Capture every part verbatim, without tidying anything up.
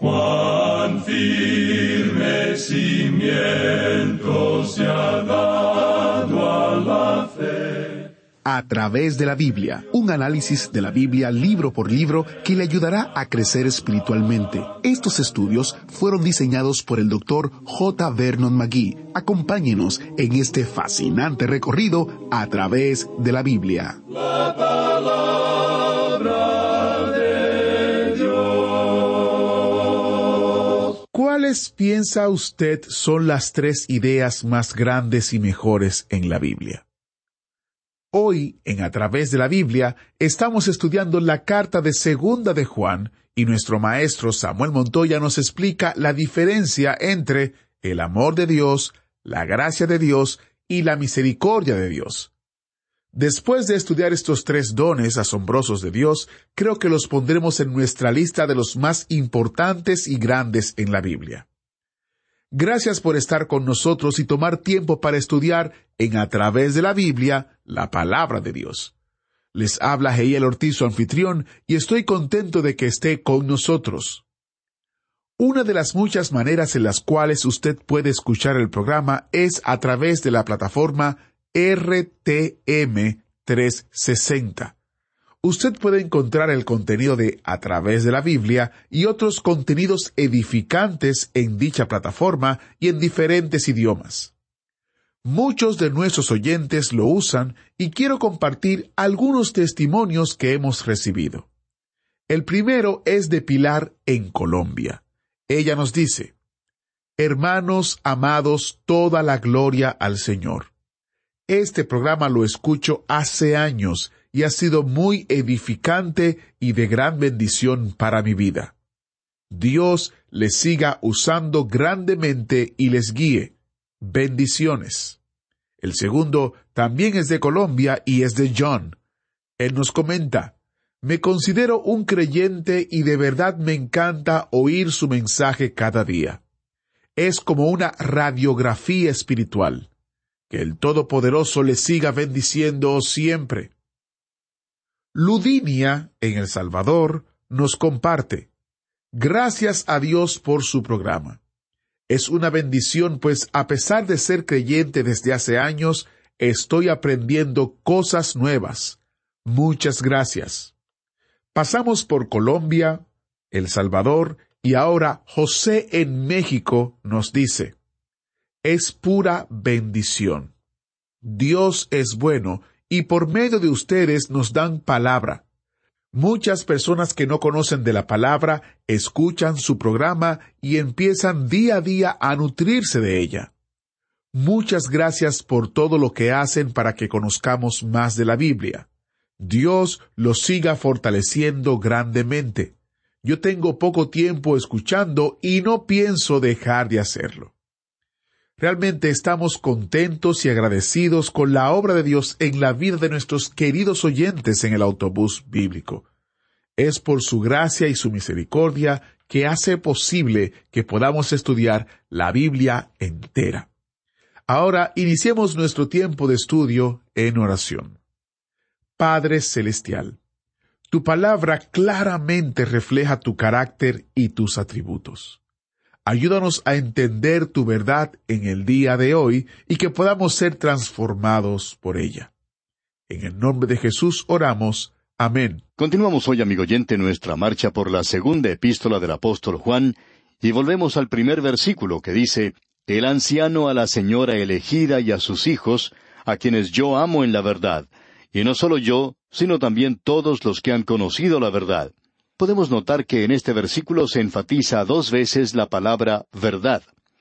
Cuán firme cimiento se ha dado a la fe. A través de la Biblia, un análisis de la Biblia libro por libro que le ayudará a crecer espiritualmente. Estos estudios fueron diseñados por el doctor J. Vernon McGee. Acompáñenos en este fascinante recorrido a través de la Biblia. La palabra de Dios. ¿Cuáles piensa usted son las tres ideas más grandes y mejores en la Biblia? Hoy, en A Través de la Biblia, estamos estudiando la carta de Segunda de Juan, y nuestro maestro Samuel Montoya nos explica la diferencia entre el amor de Dios, la gracia de Dios y la misericordia de Dios. Después de estudiar estos tres dones asombrosos de Dios, creo que los pondremos en nuestra lista de los más importantes y grandes en la Biblia. Gracias por estar con nosotros y tomar tiempo para estudiar en A Través de la Biblia, la palabra de Dios. Les habla Heiel Ortiz, su anfitrión, y estoy contento de que esté con nosotros. Una de las muchas maneras en las cuales usted puede escuchar el programa es a través de la plataforma R T M trescientos sesenta. Usted puede encontrar el contenido de A Través de la Biblia y otros contenidos edificantes en dicha plataforma y en diferentes idiomas. Muchos de nuestros oyentes lo usan y quiero compartir algunos testimonios que hemos recibido. El primero es de Pilar en Colombia. Ella nos dice: Hermanos amados, toda la gloria al Señor. Este programa lo escucho hace años y ha sido muy edificante y de gran bendición para mi vida. Dios les siga usando grandemente y les guíe. Bendiciones. El segundo también es de Colombia y es de John. Él nos comenta: Me considero un creyente y de verdad me encanta oír su mensaje cada día. Es como una radiografía espiritual. Que el Todopoderoso les siga bendiciendo siempre. Ludinia, en El Salvador, nos comparte: Gracias a Dios por su programa. Es una bendición, pues a pesar de ser creyente desde hace años, estoy aprendiendo cosas nuevas. Muchas gracias. Pasamos por Colombia, El Salvador, y ahora José en México nos dice: Es pura bendición. Dios es bueno, y por medio de ustedes nos dan palabra. Muchas personas que no conocen de la palabra escuchan su programa y empiezan día a día a nutrirse de ella. Muchas gracias por todo lo que hacen para que conozcamos más de la Biblia. Dios los siga fortaleciendo grandemente. Yo tengo poco tiempo escuchando y no pienso dejar de hacerlo. Realmente estamos contentos y agradecidos con la obra de Dios en la vida de nuestros queridos oyentes en el autobús bíblico. Es por su gracia y su misericordia que hace posible que podamos estudiar la Biblia entera. Ahora iniciemos nuestro tiempo de estudio en oración. Padre Celestial, tu palabra claramente refleja tu carácter y tus atributos. Ayúdanos a entender tu verdad en el día de hoy y que podamos ser transformados por ella. En el nombre de Jesús oramos. Amén. Continuamos hoy, amigo oyente, nuestra marcha por la segunda epístola del apóstol Juan, y volvemos al primer versículo que dice: El anciano a la señora elegida y a sus hijos, a quienes yo amo en la verdad, y no solo yo, sino también todos los que han conocido la verdad. Podemos notar que en este versículo se enfatiza dos veces la palabra verdad.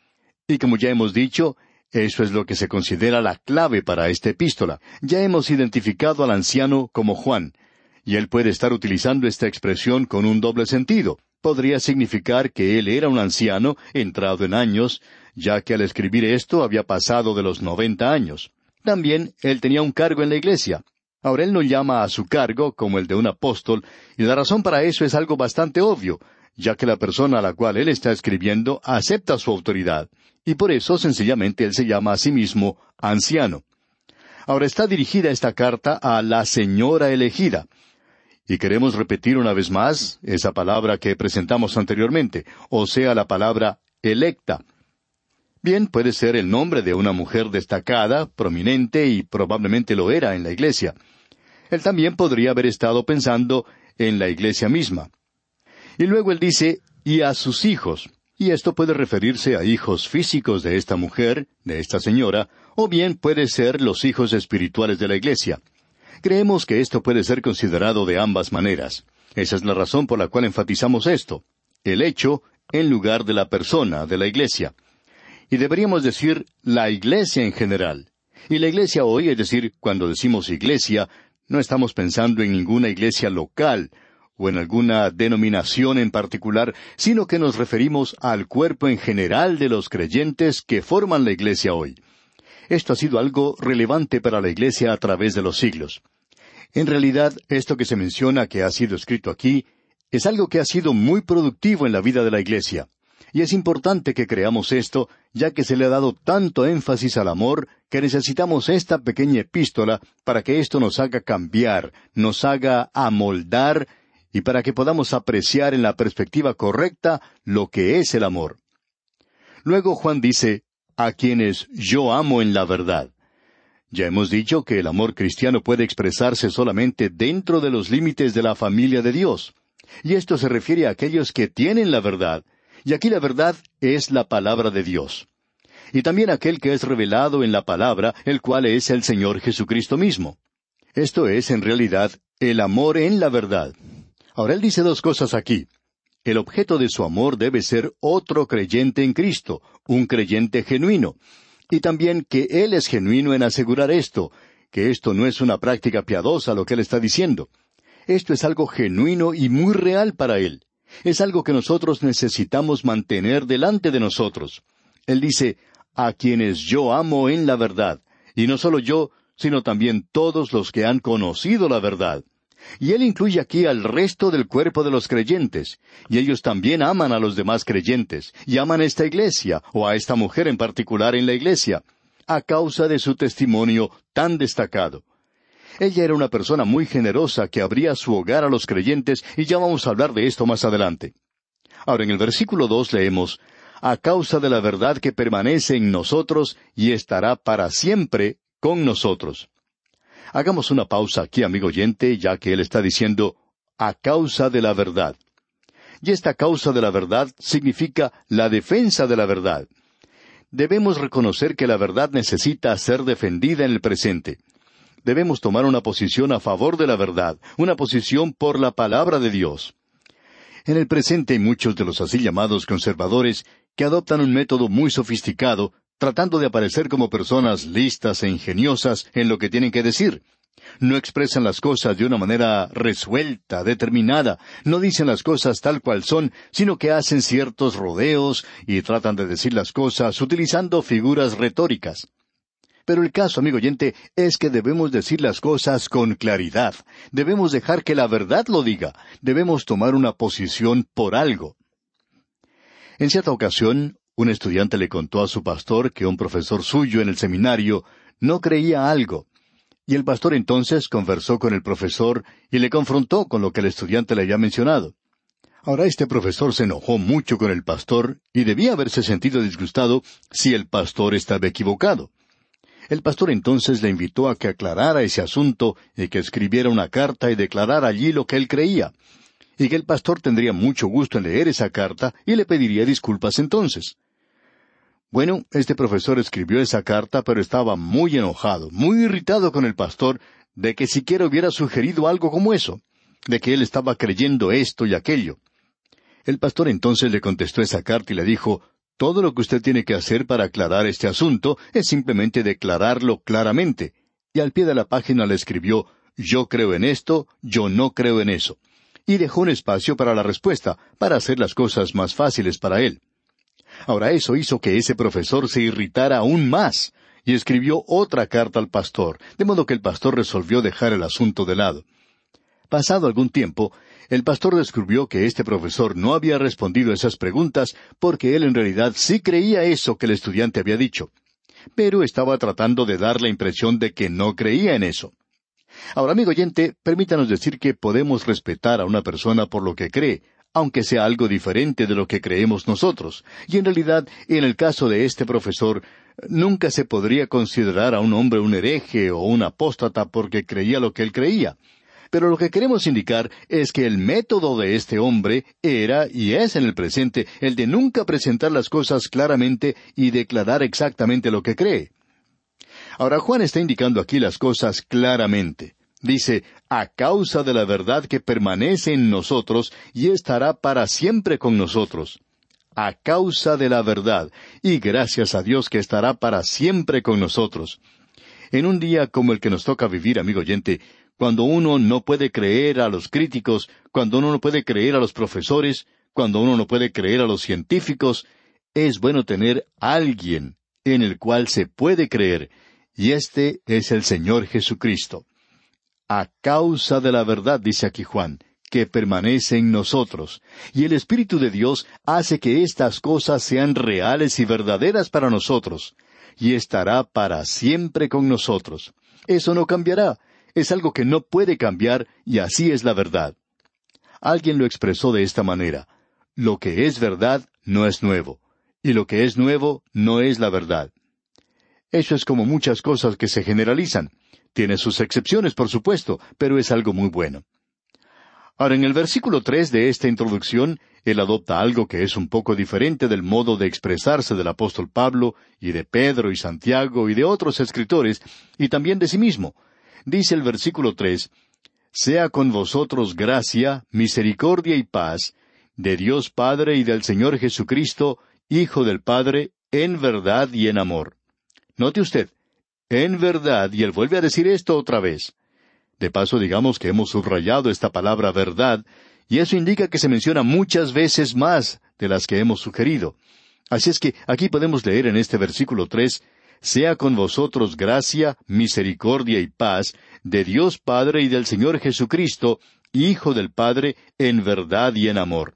Y como ya hemos dicho, eso es lo que se considera la clave para esta epístola. Ya hemos identificado al anciano como Juan, y él puede estar utilizando esta expresión con un doble sentido. Podría significar que él era un anciano, entrado en años, ya que al escribir esto había pasado de los noventa años. También él tenía un cargo en la iglesia. Ahora él no llama a su cargo como el de un apóstol, y la razón para eso es algo bastante obvio, ya que la persona a la cual él está escribiendo acepta su autoridad, y por eso sencillamente él se llama a sí mismo anciano. Ahora está dirigida esta carta a la señora elegida, Y queremos repetir una vez más esa palabra que presentamos anteriormente, o sea, la palabra electa. Bien, puede ser el nombre de una mujer destacada, prominente, y probablemente lo era en la iglesia. Él también podría haber estado pensando en la iglesia misma. Y luego él dice, y a sus hijos. Y esto puede referirse a hijos físicos de esta mujer, de esta señora, o bien puede ser los hijos espirituales de la iglesia. Creemos que esto puede ser considerado de ambas maneras. Esa es la razón por la cual enfatizamos esto. El hecho en lugar de la persona, de la iglesia. Y deberíamos decir la iglesia en general. Y la iglesia hoy, es decir, cuando decimos iglesia, no estamos pensando en ninguna iglesia local, o en alguna denominación en particular, sino que nos referimos al cuerpo en general de los creyentes que forman la iglesia hoy. Esto ha sido algo relevante para la iglesia a través de los siglos. En realidad, esto que se menciona que ha sido escrito aquí, es algo que ha sido muy productivo en la vida de la iglesia. Y es importante que creamos esto, ya que se le ha dado tanto énfasis al amor, que necesitamos esta pequeña epístola para que esto nos haga cambiar, nos haga amoldar, y para que podamos apreciar en la perspectiva correcta lo que es el amor. Luego Juan dice, a quienes yo amo en la verdad. Ya hemos dicho que el amor cristiano puede expresarse solamente dentro de los límites de la familia de Dios. Y esto se refiere a aquellos que tienen la verdad, y aquí la verdad es la palabra de Dios. Y también aquel que es revelado en la palabra, el cual es el Señor Jesucristo mismo. Esto es, en realidad, el amor en la verdad. Ahora él dice dos cosas aquí. El objeto de su amor debe ser otro creyente en Cristo, un creyente genuino. Y también que él es genuino en asegurar esto, que esto no es una práctica piadosa lo que él está diciendo. Esto es algo genuino y muy real para él. Es algo que nosotros necesitamos mantener delante de nosotros. Él dice, a quienes yo amo en la verdad. Y no solo yo, sino también todos los que han conocido la verdad. Y él incluye aquí al resto del cuerpo de los creyentes. Y ellos también aman a los demás creyentes. Y aman a esta iglesia, o a esta mujer en particular en la iglesia, a causa de su testimonio tan destacado. Ella era una persona muy generosa que abría su hogar a los creyentes, y ya vamos a hablar de esto más adelante. Ahora, en el versículo dos leemos, a causa de la verdad que permanece en nosotros y estará para siempre con nosotros. Hagamos una pausa aquí, amigo oyente, ya que él está diciendo, a causa de la verdad. Y esta causa de la verdad significa la defensa de la verdad. Debemos reconocer que la verdad necesita ser defendida en el presente. Debemos tomar una posición a favor de la verdad, una posición por la palabra de Dios. En el presente hay muchos de los así llamados conservadores que adoptan un método muy sofisticado, tratando de aparecer como personas listas e ingeniosas en lo que tienen que decir. No expresan las cosas de una manera resuelta, determinada, no dicen las cosas tal cual son, sino que hacen ciertos rodeos y tratan de decir las cosas utilizando figuras retóricas. Pero el caso, amigo oyente, es que debemos decir las cosas con claridad. Debemos dejar que la verdad lo diga. Debemos tomar una posición por algo. En cierta ocasión, un estudiante le contó a su pastor que un profesor suyo en el seminario no creía algo. Y el pastor entonces conversó con el profesor y le confrontó con lo que el estudiante le había mencionado. Ahora este profesor se enojó mucho con el pastor y debía haberse sentido disgustado si el pastor estaba equivocado. El pastor entonces le invitó a que aclarara ese asunto y que escribiera una carta y declarara allí lo que él creía, y que el pastor tendría mucho gusto en leer esa carta y le pediría disculpas entonces. Bueno, este profesor escribió esa carta, pero estaba muy enojado, muy irritado con el pastor de que siquiera hubiera sugerido algo como eso, de que él estaba creyendo esto y aquello. El pastor entonces le contestó esa carta y le dijo, todo lo que usted tiene que hacer para aclarar este asunto es simplemente declararlo claramente. Y al pie de la página le escribió, yo creo en esto, yo no creo en eso. Y dejó un espacio para la respuesta, para hacer las cosas más fáciles para él. Ahora eso hizo que ese profesor se irritara aún más, y escribió otra carta al pastor, de modo que el pastor resolvió dejar el asunto de lado. Pasado algún tiempo, el pastor descubrió que este profesor no había respondido a esas preguntas porque él en realidad sí creía eso que el estudiante había dicho, pero estaba tratando de dar la impresión de que no creía en eso. Ahora, amigo oyente, permítanos decir que podemos respetar a una persona por lo que cree, aunque sea algo diferente de lo que creemos nosotros. Y en realidad, en el caso de este profesor, nunca se podría considerar a un hombre un hereje o un apóstata porque creía lo que él creía. Pero lo que queremos indicar es que el método de este hombre era y es en el presente el de nunca presentar las cosas claramente y declarar exactamente lo que cree. Ahora, Juan está indicando aquí las cosas claramente. Dice, a causa de la verdad que permanece en nosotros y estará para siempre con nosotros. A causa de la verdad, y gracias a Dios que estará para siempre con nosotros. En un día como el que nos toca vivir, amigo oyente, cuando uno no puede creer a los críticos, cuando uno no puede creer a los profesores, cuando uno no puede creer a los científicos, es bueno tener a alguien en el cual se puede creer, y este es el Señor Jesucristo. A causa de la verdad, dice aquí Juan, que permanece en nosotros, y el Espíritu de Dios hace que estas cosas sean reales y verdaderas para nosotros, y estará para siempre con nosotros. Eso no cambiará, es algo que no puede cambiar, y así es la verdad. Alguien lo expresó de esta manera, lo que es verdad no es nuevo, y lo que es nuevo no es la verdad. Eso es como muchas cosas que se generalizan. Tiene sus excepciones, por supuesto, pero es algo muy bueno. Ahora, en el versículo tres de esta introducción, él adopta algo que es un poco diferente del modo de expresarse del apóstol Pablo, y de Pedro y Santiago, y de otros escritores, y también de sí mismo. Dice el versículo tres, «Sea con vosotros gracia, misericordia y paz, de Dios Padre y del Señor Jesucristo, Hijo del Padre, en verdad y en amor». Note usted, en verdad, y él vuelve a decir esto otra vez. De paso, digamos que hemos subrayado esta palabra verdad, y eso indica que se menciona muchas veces más de las que hemos sugerido. Así es que aquí podemos leer en este versículo tres, «Sea con vosotros gracia, misericordia y paz, de Dios Padre y del Señor Jesucristo, Hijo del Padre, en verdad y en amor».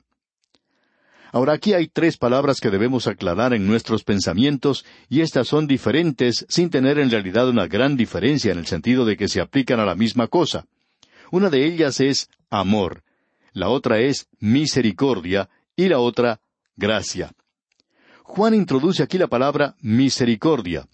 Ahora aquí hay tres palabras que debemos aclarar en nuestros pensamientos, y estas son diferentes sin tener en realidad una gran diferencia en el sentido de que se aplican a la misma cosa. Una de ellas es amor, la otra es misericordia, y la otra, gracia. Juan introduce aquí la palabra misericordia.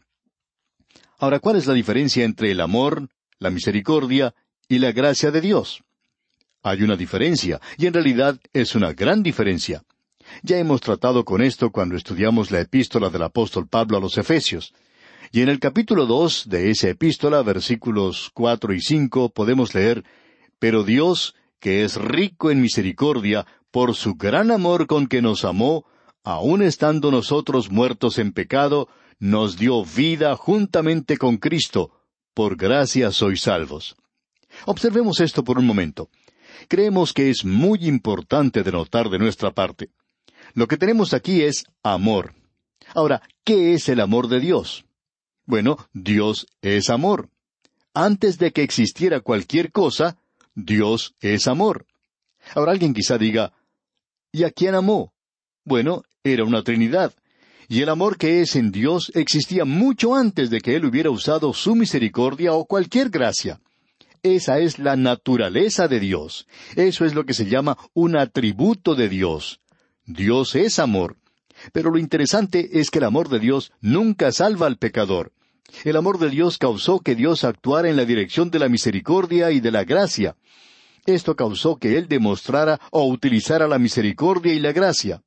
Ahora, ¿cuál es la diferencia entre el amor, la misericordia y la gracia de Dios? Hay una diferencia, y en realidad es una gran diferencia. Ya hemos tratado con esto cuando estudiamos la epístola del apóstol Pablo a los Efesios. Y en el capítulo dos de esa epístola, versículos cuatro y cinco, podemos leer, «Pero Dios, que es rico en misericordia, por su gran amor con que nos amó, aun estando nosotros muertos en pecado, nos dio vida juntamente con Cristo. Por gracia sois salvos». Observemos esto por un momento. Creemos que es muy importante de notar de nuestra parte. Lo que tenemos aquí es amor. Ahora, ¿qué es el amor de Dios? Bueno, Dios es amor. Antes de que existiera cualquier cosa, Dios es amor. Ahora alguien quizá diga, ¿y a quién amó? Bueno, era una Trinidad. Y el amor que es en Dios existía mucho antes de que Él hubiera usado su misericordia o cualquier gracia. Esa es la naturaleza de Dios. Eso es lo que se llama un atributo de Dios. Dios es amor. Pero lo interesante es que el amor de Dios nunca salva al pecador. El amor de Dios causó que Dios actuara en la dirección de la misericordia y de la gracia. Esto causó que Él demostrara o utilizara la misericordia y la gracia.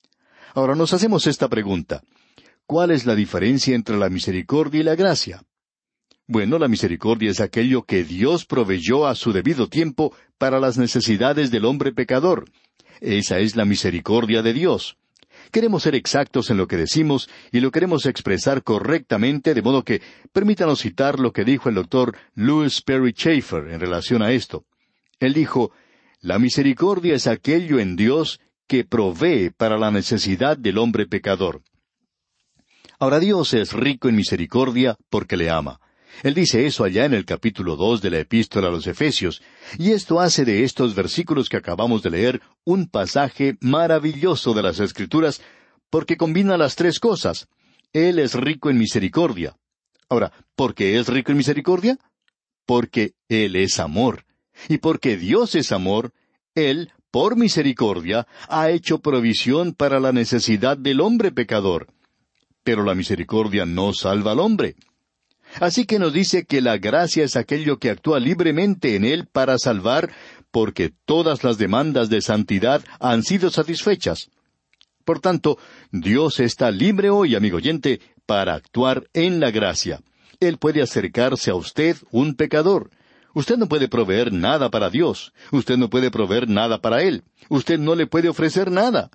Ahora nos hacemos esta pregunta. ¿Cuál es la diferencia entre la misericordia y la gracia? Bueno, la misericordia es aquello que Dios proveyó a su debido tiempo para las necesidades del hombre pecador. Esa es la misericordia de Dios. Queremos ser exactos en lo que decimos y lo queremos expresar correctamente, de modo que permítanos citar lo que dijo el doctor Lewis Perry Chafer en relación a esto. Él dijo, «La misericordia es aquello en Dios que provee para la necesidad del hombre pecador». Ahora Dios es rico en misericordia porque le ama. Él dice eso allá en el capítulo dos de la epístola a los Efesios, y esto hace de estos versículos que acabamos de leer un pasaje maravilloso de las Escrituras, porque combina las tres cosas. Él es rico en misericordia. Ahora, ¿por qué es rico en misericordia? porque Él es amor. Y porque Dios es amor, Él, por misericordia, ha hecho provisión para la necesidad del hombre pecador. Pero la misericordia no salva al hombre. Así que nos dice que la gracia es aquello que actúa libremente en Él para salvar, porque todas las demandas de santidad han sido satisfechas. Por tanto, Dios está libre hoy, amigo oyente, para actuar en la gracia. Él puede acercarse a usted, un pecador. Usted no puede proveer nada para Dios. Usted no puede proveer nada para Él. Usted no le puede ofrecer nada.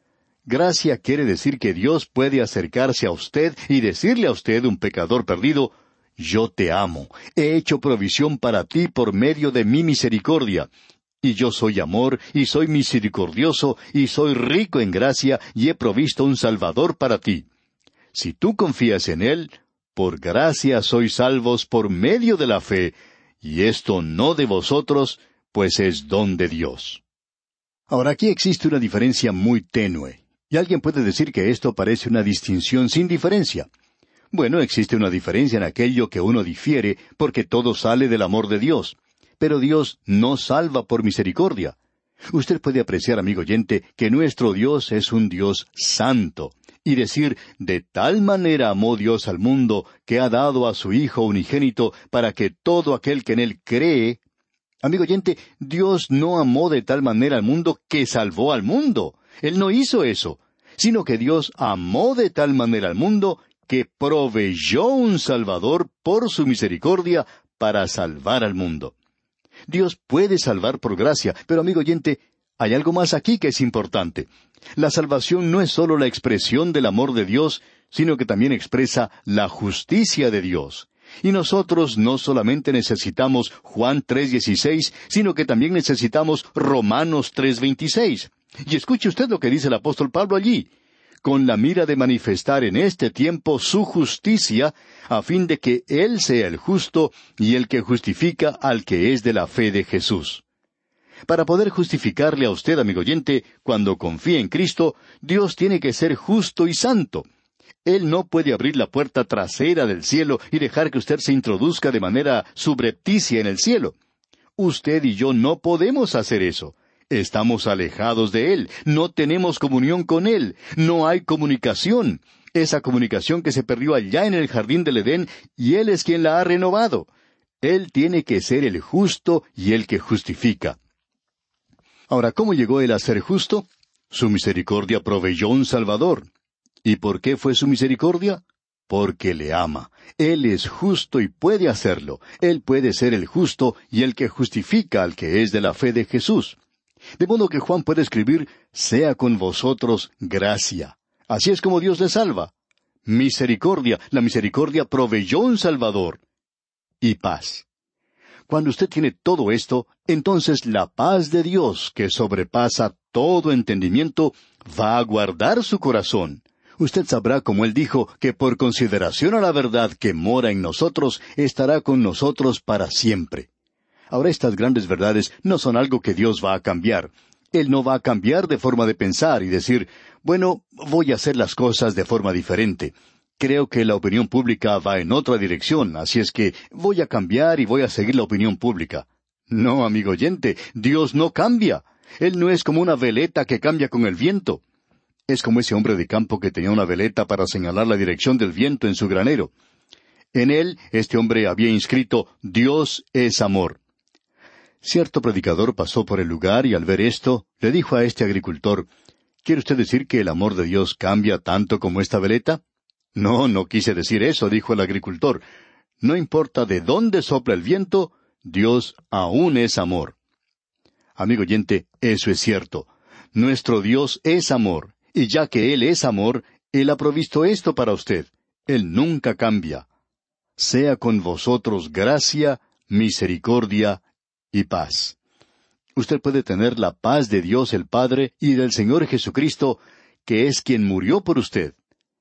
Gracia quiere decir que Dios puede acercarse a usted y decirle a usted, un pecador perdido, yo te amo, he hecho provisión para ti por medio de mi misericordia. Y yo soy amor, y soy misericordioso, y soy rico en gracia, y he provisto un Salvador para ti. Si tú confías en Él, por gracia sois salvos por medio de la fe, y esto no de vosotros, pues es don de Dios. Ahora aquí existe una diferencia muy tenue. Y alguien puede decir que esto parece una distinción sin diferencia. Bueno, existe una diferencia en aquello que uno difiere, porque todo sale del amor de Dios. Pero Dios no salva por misericordia. Usted puede apreciar, amigo oyente, que nuestro Dios es un Dios santo, y decir, de tal manera amó Dios al mundo, que ha dado a su Hijo unigénito, para que todo aquel que en Él cree... Amigo oyente, Dios no amó de tal manera al mundo que salvó al mundo. Él no hizo eso, sino que Dios amó de tal manera al mundo que proveyó un Salvador por su misericordia para salvar al mundo. Dios puede salvar por gracia, pero amigo oyente, hay algo más aquí que es importante. La salvación no es sólo la expresión del amor de Dios, sino que también expresa la justicia de Dios. Y nosotros no solamente necesitamos Juan tres dieciséis, sino que también necesitamos Romanos tres veintiséis. Y escuche usted lo que dice el apóstol Pablo allí, con la mira de manifestar en este tiempo su justicia, a fin de que Él sea el justo y el que justifica al que es de la fe de Jesús. Para poder justificarle a usted, amigo oyente, cuando confía en Cristo, Dios tiene que ser justo y santo. Él no puede abrir la puerta trasera del cielo y dejar que usted se introduzca de manera subrepticia en el cielo. Usted y yo no podemos hacer eso. Estamos alejados de Él, no tenemos comunión con Él, no hay comunicación. Esa comunicación que se perdió allá en el jardín del Edén, y Él es quien la ha renovado. Él tiene que ser el justo y el que justifica. Ahora, ¿cómo llegó Él a ser justo? Su misericordia proveyó un Salvador. ¿Y por qué fue su misericordia? Porque le ama. Él es justo y puede hacerlo. Él puede ser el justo y el que justifica al que es de la fe de Jesús. De modo que Juan puede escribir, sea con vosotros gracia. Así es como Dios le salva. Misericordia. La misericordia proveyó un Salvador. Y paz. Cuando usted tiene todo esto, entonces la paz de Dios, que sobrepasa todo entendimiento, va a guardar su corazón. Usted sabrá, como Él dijo, que por consideración a la verdad que mora en nosotros, estará con nosotros para siempre. Ahora, estas grandes verdades no son algo que Dios va a cambiar. Él no va a cambiar de forma de pensar y decir, bueno, voy a hacer las cosas de forma diferente. Creo que la opinión pública va en otra dirección, así es que voy a cambiar y voy a seguir la opinión pública. No, amigo oyente, Dios no cambia. Él no es como una veleta que cambia con el viento. Es como ese hombre de campo que tenía una veleta para señalar la dirección del viento en su granero. En él, este hombre había inscrito, Dios es amor. Cierto predicador pasó por el lugar y al ver esto, le dijo a este agricultor, ¿quiere usted decir que el amor de Dios cambia tanto como esta veleta? No, no quise decir eso, dijo el agricultor. No importa de dónde sopla el viento, Dios aún es amor. Amigo oyente, eso es cierto. Nuestro Dios es amor, y ya que Él es amor, Él ha provisto esto para usted. Él nunca cambia. Sea con vosotros gracia, misericordia y paz. Usted puede tener la paz de Dios el Padre y del Señor Jesucristo, que es quien murió por usted.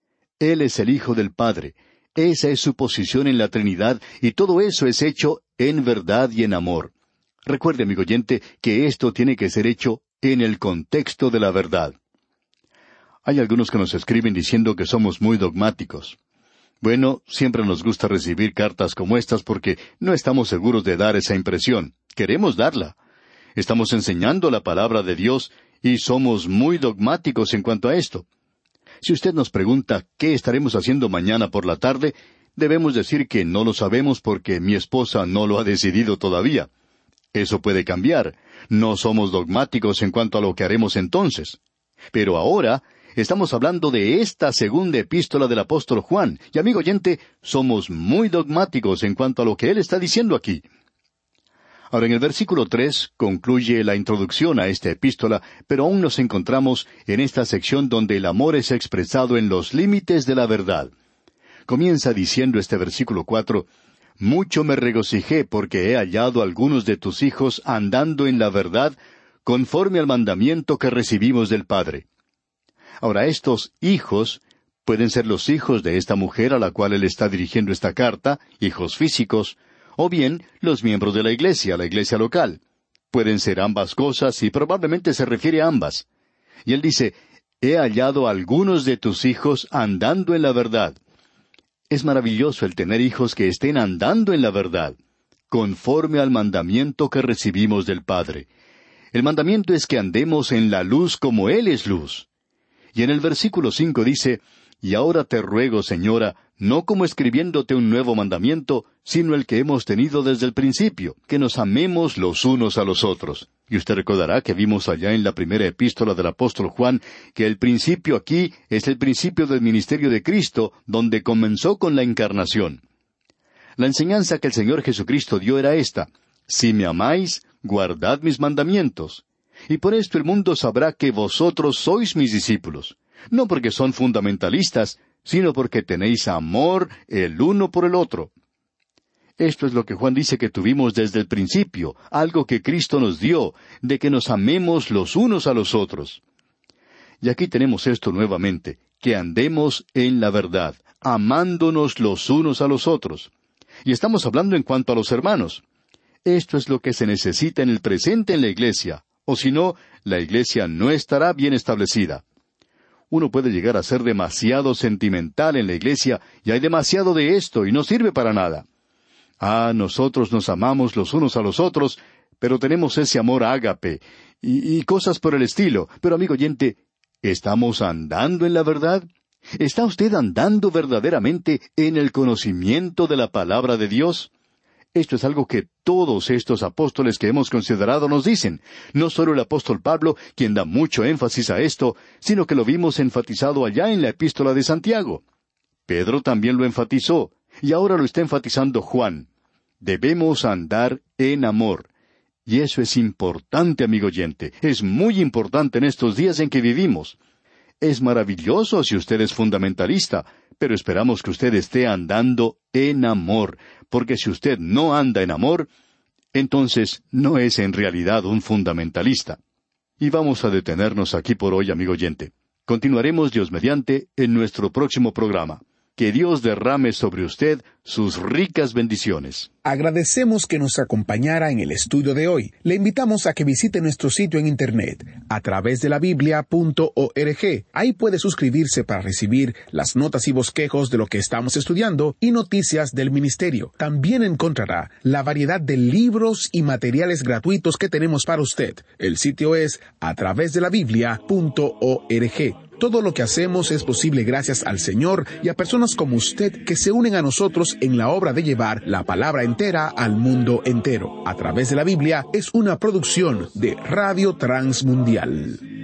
Él es el Hijo del Padre. Esa es su posición en la Trinidad, y todo eso es hecho en verdad y en amor. Recuerde, amigo oyente, que esto tiene que ser hecho en el contexto de la verdad. Hay algunos que nos escriben diciendo que somos muy dogmáticos. Bueno, siempre nos gusta recibir cartas como estas porque no estamos seguros de dar esa impresión. Queremos darla. Estamos enseñando la palabra de Dios y somos muy dogmáticos en cuanto a esto. Si usted nos pregunta qué estaremos haciendo mañana por la tarde, debemos decir que no lo sabemos porque mi esposa no lo ha decidido todavía. Eso puede cambiar. No somos dogmáticos en cuanto a lo que haremos entonces. Pero ahora estamos hablando de esta segunda epístola del apóstol Juan, y amigo oyente, somos muy dogmáticos en cuanto a lo que él está diciendo aquí. Ahora, en el versículo tres concluye la introducción a esta epístola, pero aún nos encontramos en esta sección donde el amor es expresado en los límites de la verdad. Comienza diciendo este versículo cuatro, «Mucho me regocijé porque he hallado a algunos de tus hijos andando en la verdad, conforme al mandamiento que recibimos del Padre». Ahora, estos hijos pueden ser los hijos de esta mujer a la cual él está dirigiendo esta carta, hijos físicos, o bien los miembros de la iglesia, la iglesia local. Pueden ser ambas cosas y probablemente se refiere a ambas. Y él dice, «He hallado a algunos de tus hijos andando en la verdad». Es maravilloso el tener hijos que estén andando en la verdad, conforme al mandamiento que recibimos del Padre. El mandamiento es que andemos en la luz como Él es luz. Y en el versículo cinco dice, «Y ahora te ruego, Señora, no como escribiéndote un nuevo mandamiento, sino el que hemos tenido desde el principio, que nos amemos los unos a los otros». Y usted recordará que vimos allá en la primera epístola del apóstol Juan, que el principio aquí es el principio del ministerio de Cristo, donde comenzó con la encarnación. La enseñanza que el Señor Jesucristo dio era esta, «Si me amáis, guardad mis mandamientos». Y por esto el mundo sabrá que vosotros sois mis discípulos, no porque son fundamentalistas, sino porque tenéis amor el uno por el otro. Esto es lo que Juan dice que tuvimos desde el principio, algo que Cristo nos dio, de que nos amemos los unos a los otros. Y aquí tenemos esto nuevamente, que andemos en la verdad, amándonos los unos a los otros. Y estamos hablando en cuanto a los hermanos. Esto es lo que se necesita en el presente en la iglesia, o si no, la iglesia no estará bien establecida. Uno puede llegar a ser demasiado sentimental en la iglesia, y hay demasiado de esto, y no sirve para nada. Ah, nosotros nos amamos los unos a los otros, pero tenemos ese amor ágape, y, y cosas por el estilo. Pero amigo oyente, ¿estamos andando en la verdad? ¿Está usted andando verdaderamente en el conocimiento de la palabra de Dios? Esto es algo que todos estos apóstoles que hemos considerado nos dicen. No solo el apóstol Pablo, quien da mucho énfasis a esto, sino que lo vimos enfatizado allá en la epístola de Santiago. Pedro también lo enfatizó, y ahora lo está enfatizando Juan. Debemos andar en amor. Y eso es importante, amigo oyente. Es muy importante en estos días en que vivimos. Es maravilloso si usted es fundamentalista, pero esperamos que usted esté andando en amor, porque si usted no anda en amor, entonces no es en realidad un fundamentalista. Y vamos a detenernos aquí por hoy, amigo oyente. Continuaremos, Dios mediante, en nuestro próximo programa. Que Dios derrame sobre usted sus ricas bendiciones. Agradecemos que nos acompañara en el estudio de hoy. Le invitamos a que visite nuestro sitio en internet, a través de la biblia punto org. Ahí puede suscribirse para recibir las notas y bosquejos de lo que estamos estudiando y noticias del ministerio. También encontrará la variedad de libros y materiales gratuitos que tenemos para usted. El sitio es a través de la biblia punto org. Todo lo que hacemos es posible gracias al Señor y a personas como usted que se unen a nosotros en la obra de llevar la palabra entera al mundo entero. A través de la Biblia es una producción de Radio Transmundial.